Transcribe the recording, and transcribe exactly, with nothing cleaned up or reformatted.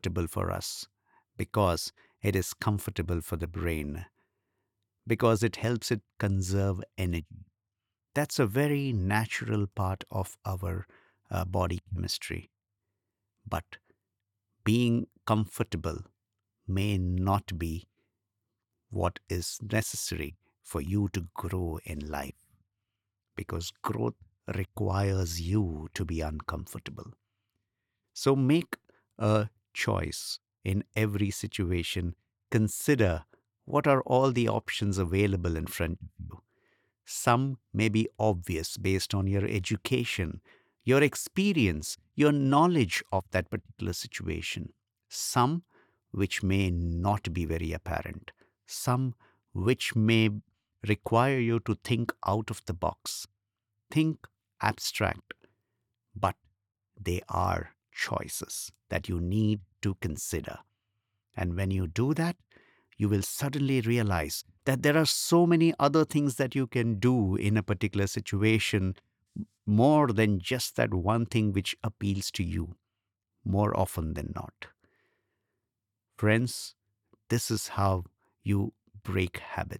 comfortable for us because it is comfortable for the brain, because it helps it conserve energy. That's a very natural part of our uh, body chemistry. But being comfortable may not be what is necessary for you to grow in life, because growth requires you to be uncomfortable. So make a choice in every situation. Consider what are all the options available in front of you. Some may be obvious based on your education, your experience, your knowledge of that particular situation. Some which may not be very apparent. Some which may require you to think out of the box. Think abstract, but they are choices that you need to consider. And when you do that, you will suddenly realize that there are so many other things that you can do in a particular situation, more than just that one thing which appeals to you more often than not. Friends, this is how you break habits.